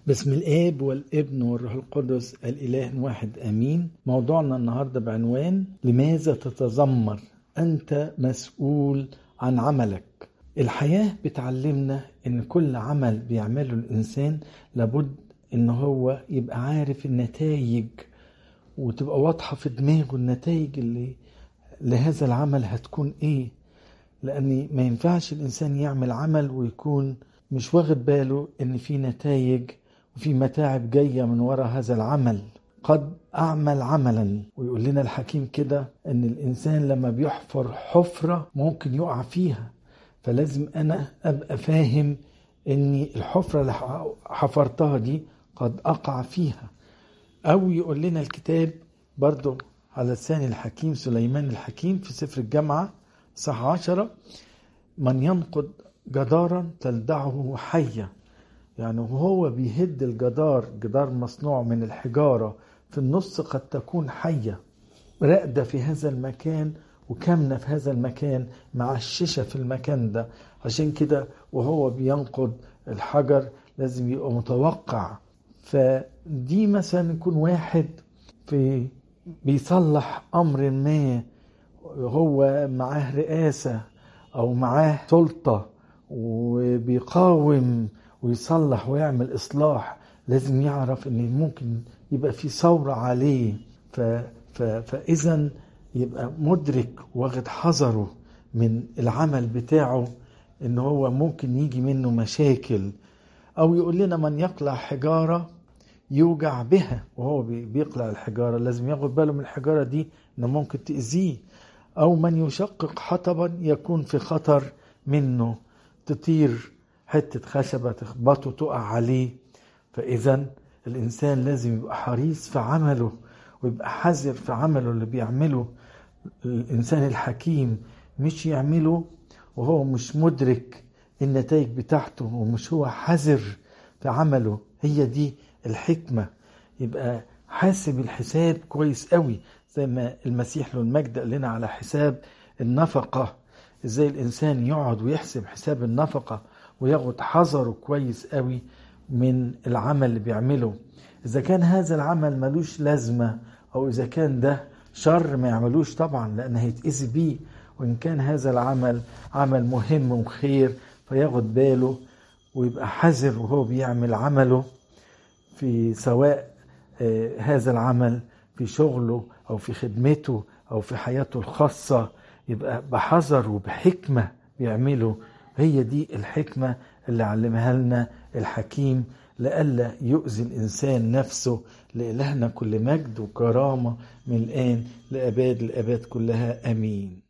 باسم الآب والابن والروح القدس الإله واحد آمين. موضوعنا النهاردة بعنوان لماذا تتذمر؟ أنت مسؤول عن عملك. الحياة بتعلمنا إن كل عمل بيعمله الإنسان لابد إن هو يبقى عارف النتائج وتبقى واضحة في دماغه النتائج اللي لهذا العمل هتكون إيه، لأن ما ينفعش الإنسان يعمل عمل ويكون مش واخد باله إن في نتائج وفي متاعب جاية من وراء هذا العمل. قد أعمل عملا، ويقول لنا الحكيم كده إن الإنسان لما بيحفر حفرة ممكن يقع فيها، فلازم أنا أبقى فاهم إن الحفرة اللي حفرتها دي قد أقع فيها. أو يقول لنا الكتاب برضو على لسان الحكيم سليمان الحكيم في سفر الجامعة صح 10: من ينقض جدارا تلدعه حية. يعني وهو بيهد جدار مصنوع من الحجارة، في النص قد تكون حية راقدة في هذا المكان وكامنة في هذا المكان مع الشيشة في المكان ده. عشان كده وهو بينقض الحجر لازم يبقى متوقع. فدي مثلا يكون واحد بيصلح أمر ما، هو معاه رئاسة أو معاه سلطة وبيقاوم ويصلح ويعمل إصلاح، لازم يعرف إن ممكن يبقى في ثورة عليه. فإذا يبقى مدرك واخد حذره من العمل بتاعه إن هو ممكن يجي منه مشاكل. أو يقول لنا من يقلع حجارة يوجع بها، وهو بيقلع الحجارة لازم ياخد باله من الحجارة دي إنه ممكن تأذيه. أو من يشقق حطبا يكون في خطر منه، تطير حتة خشبة تخبطه تقع عليه. فإذا الإنسان لازم يبقى حريص في عمله ويبقى حذر في عمله اللي بيعمله. الإنسان الحكيم مش يعمله وهو مش مدرك النتائج بتاعته ومش هو حذر في عمله. هي دي الحكمة، يبقى حاسب الحساب كويس قوي، زي ما المسيح له المجد قال لنا على حساب النفقة. ازاي الانسان يقعد ويحسب حساب النفقة وياخد حذره كويس قوي من العمل اللي بيعمله. اذا كان هذا العمل ملوش لازمة او اذا كان ده شر ما يعملوش طبعا لان هيتأذي بيه. وان كان هذا العمل عمل مهم وخير فياخد باله ويبقى حذر وهو بيعمل عمله، في سواء هذا العمل في شغله أو في خدمته أو في حياته الخاصة، يبقى بحذر وبحكمة بيعمله. هي دي الحكمة اللي علمها لنا الحكيم لئلا يؤذي الإنسان نفسه. لإلهنا كل مجد وكرامة من الآن لأباد الآباد كلها آمين.